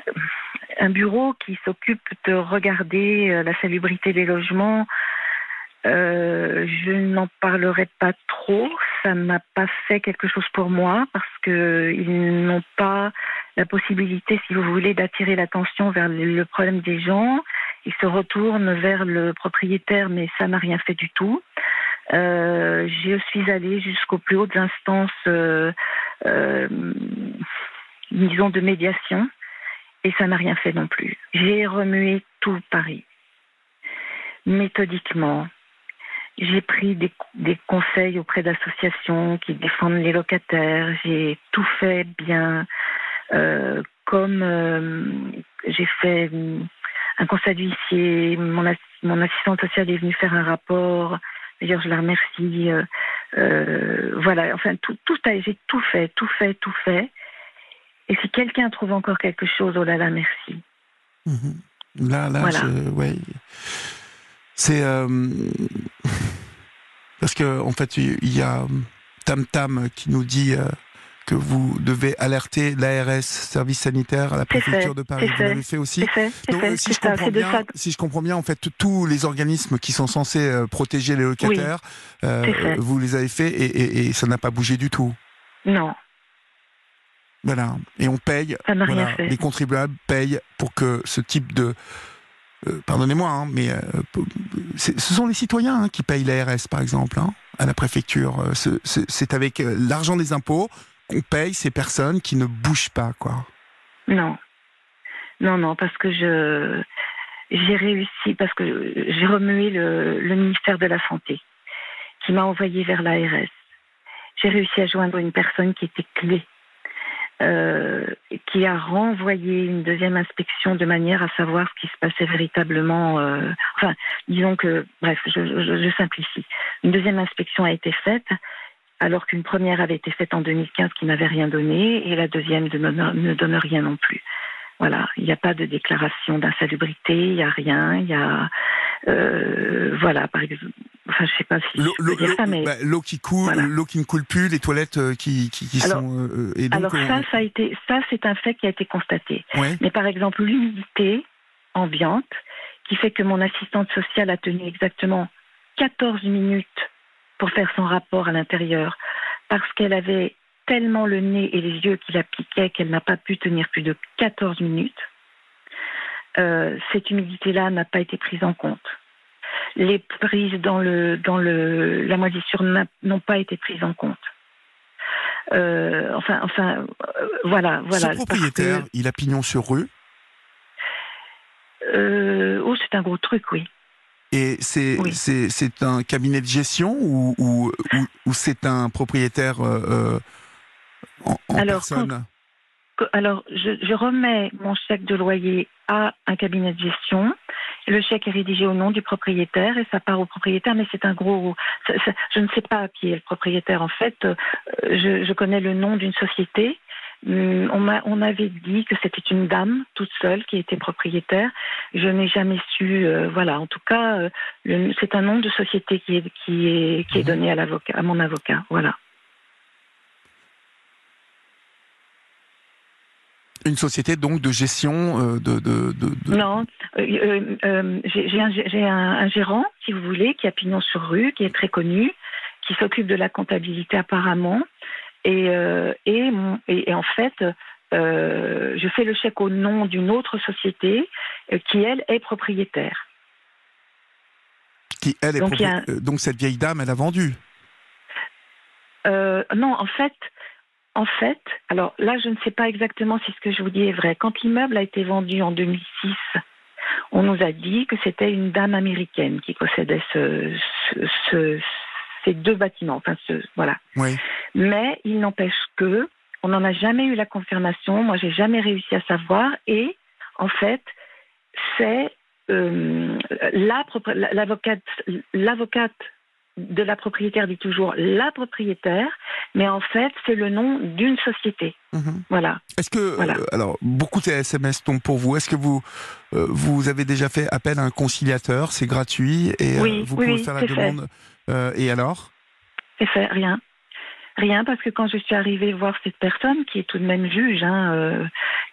un bureau qui s'occupe de regarder la salubrité des logements. Euh, je n'en parlerai pas trop. Ça n'a pas fait quelque chose pour moi parce que ils n'ont pas la possibilité, si vous voulez, d'attirer l'attention vers le problème des gens. Ils se retournent vers le propriétaire, mais ça n'a rien fait du tout. Euh, je suis allée jusqu'aux plus hautes instances, euh, euh, disons, de médiation, et ça n'a rien fait non plus. J'ai remué tout Paris, méthodiquement. J'ai pris des, des conseils auprès d'associations qui défendent les locataires. J'ai tout fait bien, euh, comme euh, j'ai fait un constat d'huissier. Mon, ass- mon assistante sociale est venue faire un rapport. D'ailleurs, je la remercie. Euh, euh, voilà, enfin, tout, tout a, j'ai tout fait, tout fait, tout fait. Et si quelqu'un trouve encore quelque chose, oh là là, merci. Mmh. Là, là, voilà. je, ouais. C'est euh, parce que en fait, il y a Tam Tam qui nous dit euh, que vous devez alerter l'A R S, service sanitaire, à la préfecture de Paris. Vous l'avez fait aussi. C'est fait, c'est Donc, fait, si c'est je ça, comprends c'est de bien, ça. si je comprends bien, en fait, tous les organismes qui sont censés euh, protéger les locataires, oui, euh, vous les avez fait et, et, et ça n'a pas bougé du tout. Non. Voilà. Et on paye. Ça n'a voilà, rien fait. les contribuables payent pour que ce type de Euh, pardonnez-moi, hein, mais euh, ce sont les citoyens hein, qui payent l'A R S, par exemple, hein, à la préfecture. Euh, c'est, c'est avec euh, l'argent des impôts qu'on paye ces personnes qui ne bougent pas, quoi. Non, non, non, parce que je j'ai réussi, parce que j'ai remué le, le ministère de la Santé, qui m'a envoyé vers l'A R S. J'ai réussi à joindre une personne qui était clé. Euh, qui a renvoyé une deuxième inspection de manière à savoir ce qui se passait véritablement. Euh, enfin, disons que, bref, je, je, je simplifie. Une deuxième inspection a été faite, alors qu'une première avait été faite en deux mille quinze qui n'avait rien donné, et la deuxième ne, ne donne rien non plus. Voilà, il n'y a pas de déclaration d'insalubrité, il n'y a rien, il y a... Euh, voilà, par exemple... Enfin, je sais pas si l'eau, je peux dire l'eau, ça, mais... Bah, l'eau qui coule, voilà. L'eau qui ne coule plus, les toilettes qui, qui, qui alors, sont... Euh, et donc, alors on... ça, ça a été, ça, c'est un fait qui a été constaté. Ouais. Mais par exemple, l'humidité ambiante, qui fait que mon assistante sociale a tenu exactement quatorze minutes pour faire son rapport à l'intérieur, parce qu'elle avait tellement le nez et les yeux qui la piquaient qu'elle n'a pas pu tenir plus de quatorze minutes. Euh, cette humidité-là n'a pas été prise en compte. Les prises dans, le, dans le, la moisissure n'ont pas été prises en compte. Euh, enfin, enfin, euh, voilà, voilà. Ce propriétaire, que, il a pignon sur rue. Euh, oh, c'est un gros truc, oui. Et c'est, oui. c'est, c'est un cabinet de gestion ou, ou, ou, ou c'est un propriétaire euh, en, en alors, personne quand, Alors, je, je remets mon chèque de loyer à un cabinet de gestion. Le chèque est rédigé au nom du propriétaire et ça part au propriétaire, mais c'est un gros... Ça, ça, je ne sais pas qui est le propriétaire, en fait. Je, je connais le nom d'une société. On, m'a, on avait dit que c'était une dame toute seule qui était propriétaire. Je n'ai jamais su... Euh, voilà, en tout cas, euh, le, c'est un nom de société qui est, qui est, qui est donné à, l'avocat, à mon avocat. Voilà. Une société donc de gestion euh, de, de, de, de... Non, euh, euh, j'ai, j'ai, un, j'ai un, un gérant, si vous voulez, qui a pignon sur rue, qui est très connu, qui s'occupe de la comptabilité apparemment, et, euh, et, et, et en fait, euh, je fais le chèque au nom d'une autre société euh, qui, elle, est propriétaire. Qui, elle, est donc, propri... a... donc cette vieille dame, elle a vendu euh, Non, en fait... En fait, alors là, je ne sais pas exactement si ce que je vous dis est vrai. Quand l'immeuble a été vendu en deux mille six, on nous a dit que c'était une dame américaine qui possédait ce, ce, ce, ces deux bâtiments. Enfin, ce, voilà. Oui. Mais il n'empêche que on n'en a jamais eu la confirmation. Moi, j'ai jamais réussi à savoir. Et en fait, c'est euh, la, l'avocate, l'avocate de la propriétaire dit toujours la propriétaire, mais en fait, c'est le nom d'une société. Mmh. Voilà. Est-ce que, voilà. euh, alors, beaucoup de S M S tombent pour vous. Est-ce que vous, euh, vous avez déjà fait appel à un conciliateur? C'est gratuit et oui, euh, vous oui, pouvez faire la demande. Euh, et alors? C'est fait, rien. Rien, parce que quand je suis arrivée voir cette personne, qui est tout de même juge, hein, euh,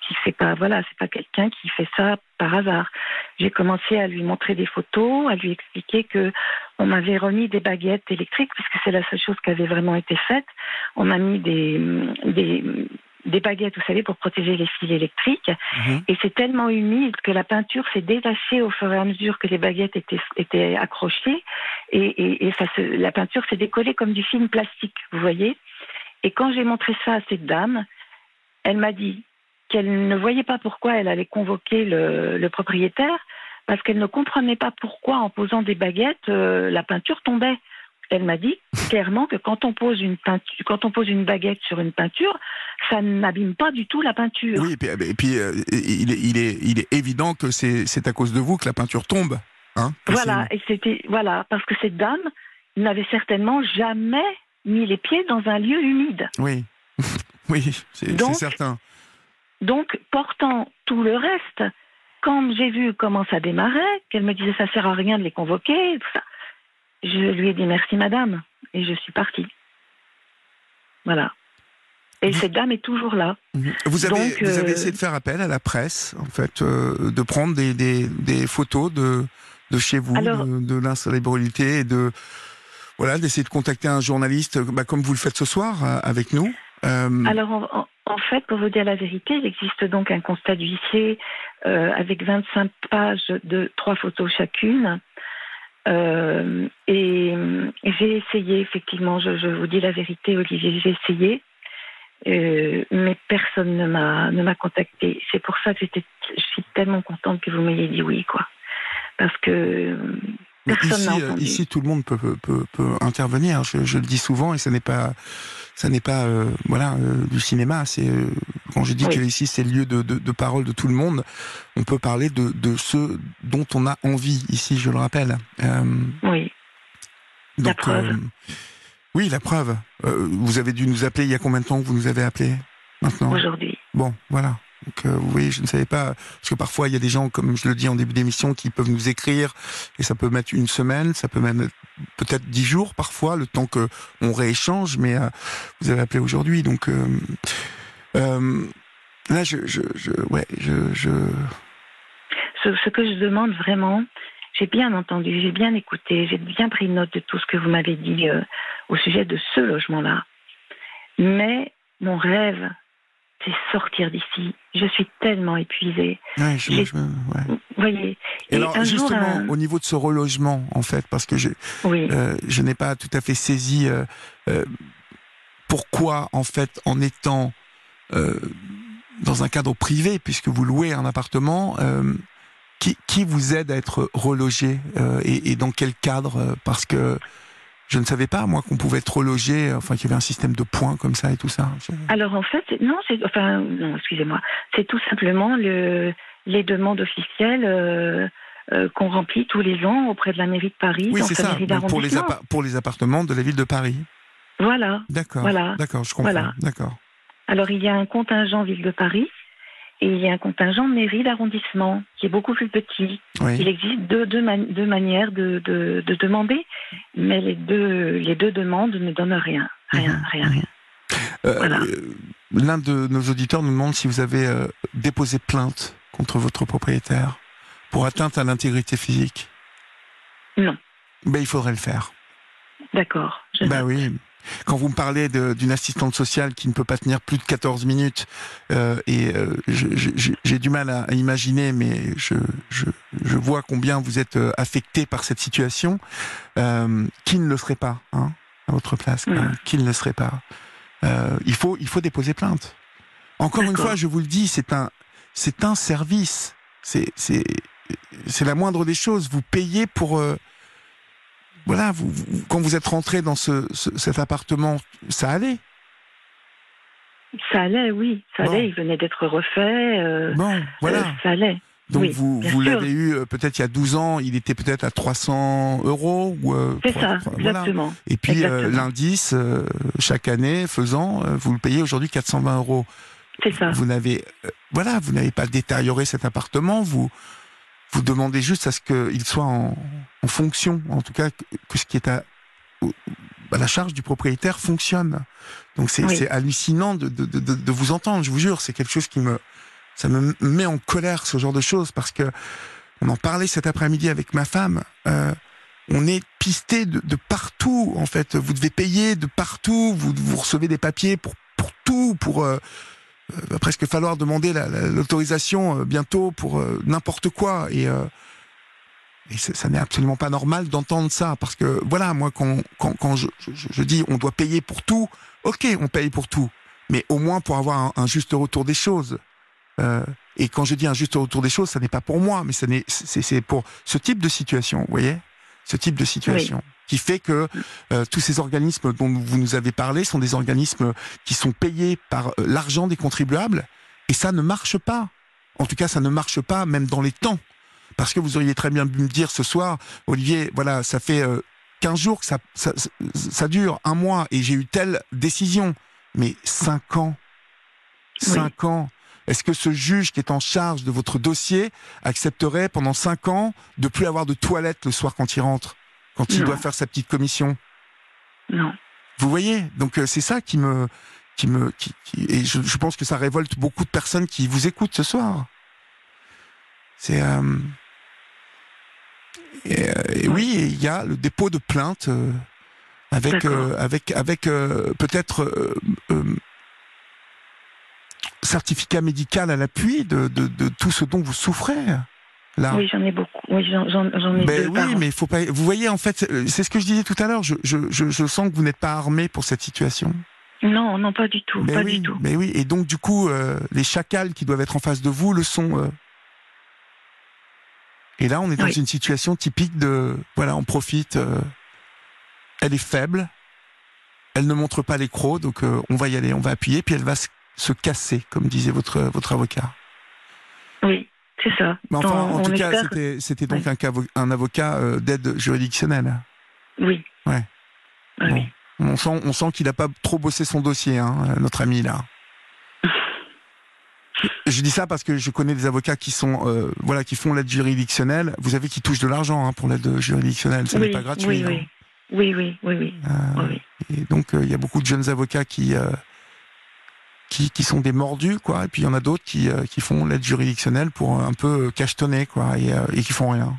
si c'est pas, voilà, c'est pas quelqu'un qui fait ça par hasard. J'ai commencé à lui montrer des photos, à lui expliquer que on m'avait remis des baguettes électriques, puisque c'est la seule chose qui avait vraiment été faite. On m'a mis des, des, des baguettes, vous savez, pour protéger les fils électriques. Mmh. Et c'est tellement humide que la peinture s'est détachée au fur et à mesure que les baguettes étaient, étaient accrochées. Et, et, et ça se, la peinture s'est décollée comme du film plastique, vous voyez. Et quand j'ai montré ça à cette dame, elle m'a dit qu'elle ne voyait pas pourquoi elle allait convoquer le, le propriétaire, parce qu'elle ne comprenait pas pourquoi, en posant des baguettes, euh, la peinture tombait. Elle m'a dit clairement que quand on pose une peinture, quand on pose une baguette sur une peinture, ça n'abîme pas du tout la peinture. Oui, et puis, et puis euh, il, est, il, est, il est évident que c'est, c'est à cause de vous que la peinture tombe. Hein, voilà, et c'était, voilà, parce que cette dame n'avait certainement jamais mis les pieds dans un lieu humide. Oui, oui, c'est, donc, c'est certain. Donc, portant tout le reste, quand j'ai vu comment ça démarrait, qu'elle me disait ça sert à rien de les convoquer, tout ça, je lui ai dit merci madame, et je suis partie. Voilà. Et mmh. cette dame est toujours là. Mmh. Vous avez, Donc, vous avez euh... essayé de faire appel à la presse, en fait, euh, de prendre des, des, des photos de, de chez vous, Alors... de, de l'insalubrité, et de, voilà, d'essayer de contacter un journaliste, bah, comme vous le faites ce soir, euh, avec nous. Euh... Alors, en, en, en fait, pour vous dire la vérité, il existe donc un constat d'huissier euh, avec vingt-cinq pages de trois photos chacune. Euh, et, et j'ai essayé, effectivement, je, je vous dis la vérité, Olivier, j'ai essayé, euh, mais personne ne m'a, ne m'a contacté. C'est pour ça que j'étais, je suis tellement contente que vous m'ayez dit oui, quoi. Parce que personne ici, n'a entendu. Ici, tout le monde peut, peut, peut, peut intervenir. Je, je le dis souvent, et ça n'est pas, ça n'est pas, euh, voilà, euh, du cinéma. C'est euh, quand je dis oui. que ici c'est le lieu de, de, de parole de tout le monde. On peut parler de, de ce dont on a envie ici. Je le rappelle. Euh, oui. Donc, la preuve. Euh, oui, la preuve. Euh, vous avez dû nous appeler. Il y a combien de temps que vous nous avez appelé maintenant ? Aujourd'hui. Bon, voilà. Donc, euh, vous voyez, je ne savais pas, parce que parfois il y a des gens, comme je le dis en début d'émission, qui peuvent nous écrire, et ça peut mettre une semaine, ça peut même peut-être dix jours parfois, le temps que on rééchange, mais euh, vous avez appelé aujourd'hui, donc euh, euh, là, je, je, je, ouais, je, je... Ce, ce que je demande vraiment, j'ai bien entendu, j'ai bien écouté, j'ai bien pris note de tout ce que vous m'avez dit euh, au sujet de ce logement-là, mais mon rêve, c'est sortir d'ici. Je suis tellement épuisée. Ouais, je, je, ouais. Vous voyez. Et, et alors, un justement, jour, un... au niveau de ce relogement, en fait, parce que je, oui. euh, je n'ai pas tout à fait saisi euh, euh, pourquoi, en fait, en étant euh, dans un cadre privé, puisque vous louez un appartement, euh, qui, qui vous aide à être relogé euh, et, et dans quel cadre ? Parce que je ne savais pas, moi, qu'on pouvait être relogé, enfin, qu'il y avait un système de points comme ça et tout ça. Alors, en fait, non, c'est, enfin, non, excusez-moi, c'est tout simplement le, les demandes officielles euh, euh, qu'on remplit tous les ans auprès de la mairie de Paris. Oui, c'est ça, donc pour, les appa- pour les appartements de la ville de Paris. Voilà. D'accord, voilà. d'accord, je comprends, voilà. d'accord. Alors, il y a un contingent ville de Paris, et il y a un contingent mairie d'arrondissement qui est beaucoup plus petit. Oui. Il existe deux, deux, man- deux manières de, de, de demander, mais les deux, les deux demandes ne donnent rien. Rien, mmh. rien, rien. Euh, voilà. euh, l'un de nos auditeurs nous demande si vous avez euh, déposé plainte contre votre propriétaire pour atteinte à l'intégrité physique. Non. Ben, il faudrait le faire. D'accord. Je ben note. oui. Quand vous me parlez de, d'une assistante sociale qui ne peut pas tenir plus de quatorze minutes, euh, et euh, je, je, j'ai du mal à, à imaginer, mais je, je, je vois combien vous êtes euh, affecté par cette situation, euh, qui ne le serait pas, hein, à votre place, mmh. qui ne le serait pas. Euh, il faut, il faut déposer plainte. Encore D'accord. une fois, je vous le dis, c'est un, c'est un service. C'est, c'est, c'est la moindre des choses. Vous payez pour... Euh, Voilà, vous, vous, quand vous êtes rentré dans ce, ce, cet appartement, ça allait ? Ça allait, oui. Ça bon. allait, il venait d'être refait. Euh, bon, voilà. Euh, ça allait. Donc oui, vous, vous l'avez eu euh, peut-être il y a douze ans, il était peut-être à trois cents euros ou, euh, C'est trois, ça, trois, exactement. Voilà. Et puis exactement. Euh, l'indice, euh, chaque année faisant, euh, vous le payez aujourd'hui quatre cent vingt euros. C'est ça. Vous n'avez, euh, voilà, vous n'avez pas détérioré cet appartement, vous... Vous demandez juste à ce qu'il soit en, en fonction, en tout cas que, que ce qui est à, à la charge du propriétaire fonctionne. Donc c'est, oui. c'est hallucinant de, de, de, de vous entendre, je vous jure, c'est quelque chose qui me, ça me met en colère ce genre de choses parce que on en parlait cet après-midi avec ma femme. Euh, on est pisté de, de partout en fait. Vous devez payer de partout. Vous, vous recevez des papiers pour pour tout. Pour euh, euh, va presque falloir demander la, la, l'autorisation euh, bientôt pour euh, n'importe quoi. Et, euh, et ça n'est absolument pas normal d'entendre ça parce que voilà, moi quand quand, quand je, je, je dis on doit payer pour tout, ok, on paye pour tout, mais au moins pour avoir un, un juste retour des choses. Euh, et quand je dis un juste retour des choses, ça n'est pas pour moi, mais ça n'est, c'est, c'est pour ce type de situation, vous voyez, ce type de situation, oui. Qui fait que euh, tous ces organismes dont vous nous avez parlé sont des organismes qui sont payés par euh, l'argent des contribuables, et ça ne marche pas. En tout cas, ça ne marche pas même dans les temps, parce que vous auriez très bien pu me dire ce soir, Olivier, voilà, ça fait euh, quinze jours que ça, ça, ça, ça dure, un mois, et j'ai eu telle décision, mais cinq ans, cinq oui. ans. Est-ce que ce juge qui est en charge de votre dossier accepterait pendant cinq ans de plus avoir de toilette le soir quand il rentre, quand il non. doit faire sa petite commission? Non. Vous voyez? Donc euh, c'est ça qui me, qui me, qui, qui, et je, je pense que ça révolte beaucoup de personnes qui vous écoutent ce soir. C'est euh, et, euh, et oui, il y a le dépôt de plainte euh, avec, euh, avec, avec euh, peut-être. Euh, euh, certificat médical à l'appui de, de, de tout ce dont vous souffrez, là. Oui, j'en ai beaucoup. Oui, j'en, j'en, j'en ai ben deux. Oui, par mais il faut pas. Vous voyez, en fait, c'est ce que je disais tout à l'heure. Je, je, je, je sens que vous n'êtes pas armé pour cette situation. Non, non, pas du tout, mais pas oui, du tout. Mais oui, et donc du coup, euh, les chacals qui doivent être en face de vous le sont. Euh... Et là, on est dans oui. une situation typique de, voilà, on profite. Euh... Elle est faible, elle ne montre pas les crocs, donc euh, on va y aller, on va appuyer, puis elle va se se casser, comme disait votre votre avocat. Oui, c'est ça. Mais enfin, on, en tout on cas, espère... c'était c'était donc oui. un, un avocat euh, d'aide juridictionnelle. Oui. Ouais. Ah, bon. oui. On sent on sent qu'il n'a pas trop bossé son dossier, hein, notre ami là. Je dis ça parce que je connais des avocats qui sont euh, voilà qui font l'aide juridictionnelle. Vous savez qu'ils touchent de l'argent hein, pour l'aide juridictionnelle, ça oui, n'est pas gratuit. Oui, hein. oui, oui, oui, oui, oui. Euh, oui. Et donc il euh, y a beaucoup de jeunes avocats qui euh, Qui, qui sont des mordus, quoi, et puis il y en a d'autres qui, euh, qui font l'aide juridictionnelle pour un peu cachetonner, quoi, et, euh, et qui font rien.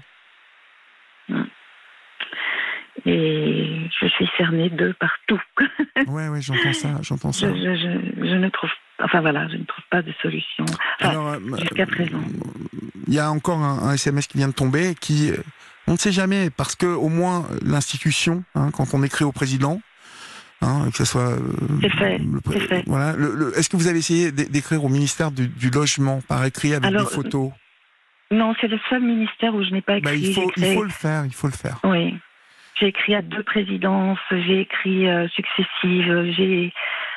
Et je suis cernée de partout. Ouais, ouais, j'entends ça, j'entends ça. Je, je, je, je ne trouve, enfin voilà, je ne trouve pas de solution. Enfin, Alors, euh, jusqu'à présent. Il y a encore un, un S M S qui vient de tomber, qui, on ne sait jamais, parce que au moins l'institution, hein, quand on écrit au président. Hein, que ce soit. Euh, c'est fait. Le, c'est fait. Voilà. Le, le, est-ce que vous avez essayé d'écrire au ministère du, du logement par écrit avec Alors, des photos? Non, c'est le seul ministère où je n'ai pas écrit. Bah, il, faut, créé... il faut le faire. Il faut le faire. Oui. J'ai écrit à deux présidences. J'ai écrit euh, successives. J'ai,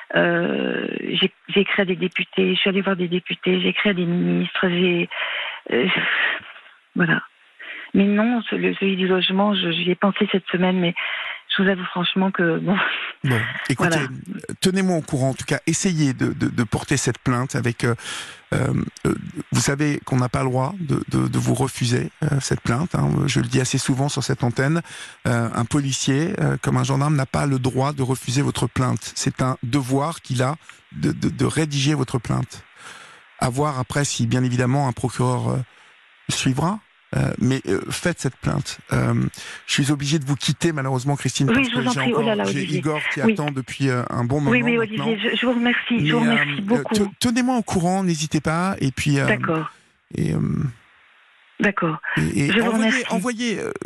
euh, j'ai, j'ai écrit à des députés. Je suis allée voir des députés. J'ai écrit à des ministres. J'ai. Euh, voilà. Mais non, celui, celui du logement, je, j'y ai pensé cette semaine, mais. Je vous avoue franchement que bon. Bon, écoutez, voilà. Tenez-moi au courant. En tout cas, essayez de, de, de porter cette plainte avec. Euh, euh, vous savez qu'on n'a pas le droit de, de, de vous refuser euh, cette plainte. Hein. Je le dis assez souvent sur cette antenne. Euh, un policier, euh, comme un gendarme, n'a pas le droit de refuser votre plainte. C'est un devoir qu'il a de, de, de rédiger votre plainte. À voir après si, bien évidemment, un procureur euh, suivra. Euh, mais euh, faites cette plainte. Euh, je suis obligé de vous quitter malheureusement, Christine, oui, parce je vous que en j'ai prie. encore Oh là là, j'ai Olivier. Igor qui oui. attend depuis euh, un bon moment. Oui, oui, maintenant. Olivier, je, je vous remercie. Mais, je vous remercie euh, beaucoup. Te, tenez-moi au courant, n'hésitez pas. Et puis. Euh, D'accord. Et, euh, D'accord. Et, et je vous envoyez, remercie. envoyez. Euh,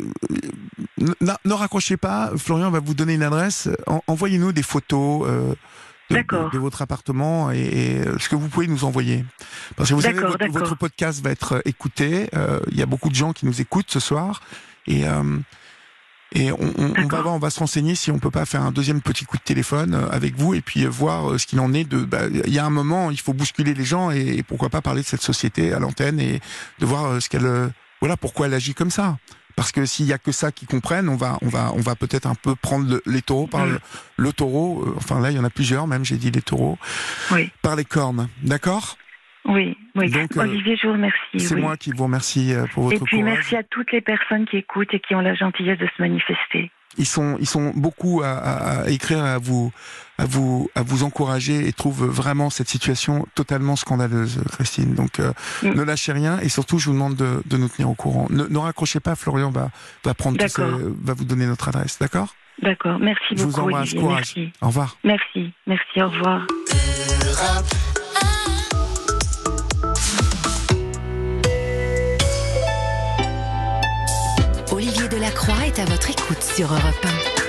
ne, ne raccrochez pas. Florian va vous donner une adresse. En, envoyez-nous des photos. Euh, De, de, de votre appartement et, et ce que vous pouvez nous envoyer. Parce que vous savez, votre, votre podcast va être écouté. Euh, il y a beaucoup de gens qui nous écoutent ce soir. Et, euh, et on, on, on, va voir, on va se renseigner si on peut pas faire un deuxième petit coup de téléphone avec vous et puis voir ce qu'il en est. De, bah, il y a un moment, il faut bousculer les gens et, et pourquoi pas parler de cette société à l'antenne et de voir ce qu'elle, voilà, pourquoi elle agit comme ça. Parce que s'il y a que ça qui comprennent, on va, on va, on va peut-être un peu prendre le, les taureaux par le, le taureau. Euh, enfin là, il y en a plusieurs, même j'ai dit les taureaux. Oui. Par les cornes, d'accord ? Oui, oui. Donc, Olivier, je vous remercie. C'est oui. moi qui vous remercie pour votre courage. Et puis courage. merci à toutes les personnes qui écoutent et qui ont la gentillesse de se manifester. ils sont, ils sont beaucoup à, à, à écrire, à vous, à vous, à vous encourager et trouvent vraiment cette situation totalement scandaleuse, Christine. Donc, euh, mm. ne lâchez rien et surtout, je vous demande de, de nous tenir au courant. Ne, ne raccrochez pas, Florian va, va prendre tout ça, va vous donner notre adresse, d'accord ? D'accord, merci je beaucoup. Je vous embrasse, Olivier, courage. Merci. Au revoir. Merci, merci, au revoir. Olivier Delacroix est à votre écoute sur Europe un.